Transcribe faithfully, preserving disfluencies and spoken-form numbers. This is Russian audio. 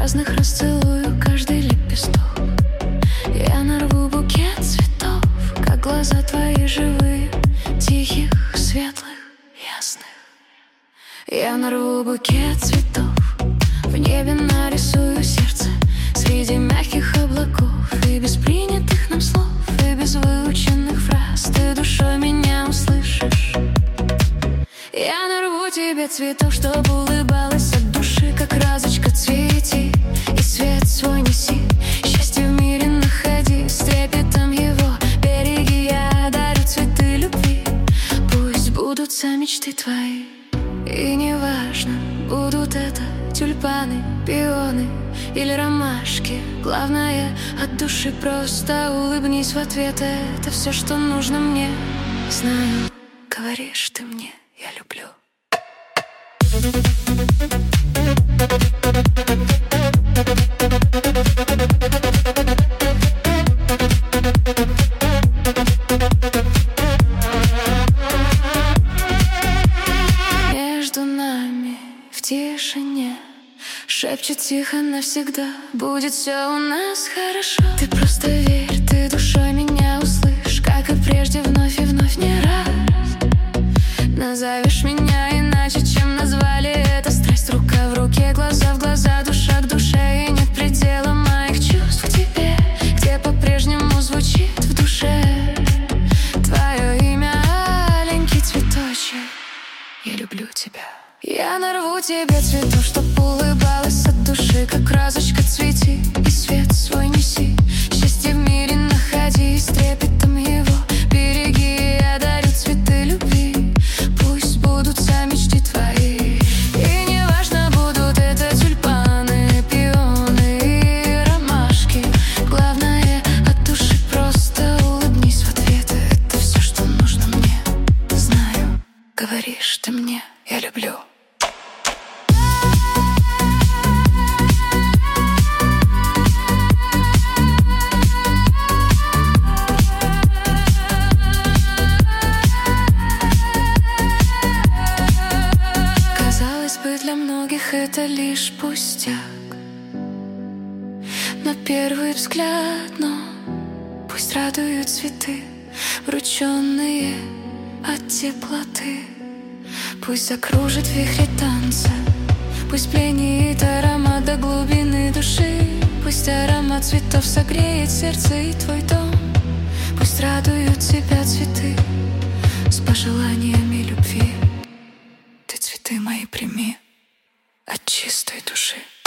разных расцелую каждый лепесток. Я нарву букет цветов, как глаза твои живые, тихих, светлых, ясных. Я нарву букет цветов, в небе нарисую сердце среди мягких облаков. И без принятых нам слов, и без выученных фраз ты душой меня услышишь. Я нарву тебе цветов, чтобы улыбалась от души, как розочка цвети, и свет свой неси. Счастье в мире находи, с трепетом его береги. Я дарю цветы любви, пусть будутся мечты твои. И неважно, будут это тюльпаны, пионы или ромашки. Главное, от души просто улыбнись в ответ. Это все, что нужно мне. Знаю, говоришь ты мне, я люблю. Между нами в тишине шепчет тихо навсегда: будет все у нас хорошо. Ты просто верь, ты душой меня услышь, как и прежде, вновь и вновь не раз. Назовешь меня иначе, чем назвали это страсть. Рука в руке, глаза в глаза, душа к душе. И нет предела моих чувств к тебе, где по-прежнему звучит в душе твое имя, аленький цветочек. Я люблю тебя. Я нарву тебе цветов, чтоб улыбалась от души, как розочка цвети, и свет свой неси. Счастье в мире находи, с трепетом его береги. Я дарю цветы любви, пусть будутся мечты твои. И неважно, будут это тюльпаны, пионы и ромашки. Главное, от души просто улыбнись в ответ. Это все, что нужно мне. Знаю, говоришь ты мне, я люблю. Для многих это лишь пустяк на первый взгляд, но пусть радуют цветы, врученные от теплоты. Пусть закружит вихри танца, пусть пленит аромат до глубины души. Пусть аромат цветов согреет сердце и твой дом. Пусть радуют тебя цветы с пожеланиями любви. Ты цветы мои прими от чистой души.